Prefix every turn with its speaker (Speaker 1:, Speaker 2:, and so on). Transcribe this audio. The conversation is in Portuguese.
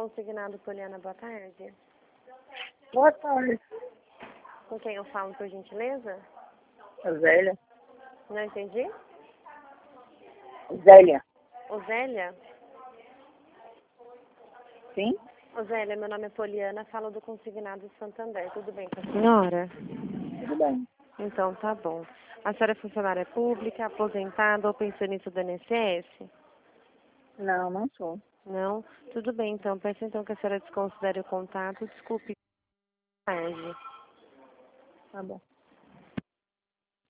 Speaker 1: Consignado Poliana, boa tarde.
Speaker 2: Boa tarde,
Speaker 1: Com quem eu falo, por gentileza?
Speaker 2: Zélia.
Speaker 1: Não entendi.
Speaker 2: Zélia,
Speaker 1: Zélia?
Speaker 2: sim?
Speaker 1: Zélia, meu nome é Poliana, falo do Consignado Santander. Tudo bem com a senhora?
Speaker 2: Tudo bem.
Speaker 1: Então, tá bom. A senhora é funcionária pública, aposentada ou pensionista do INSS?
Speaker 2: Não, não sou.
Speaker 1: Não? Tudo bem, então. Peço então que a senhora desconsidere o contato. Desculpe. Tarde.
Speaker 2: Tá bom.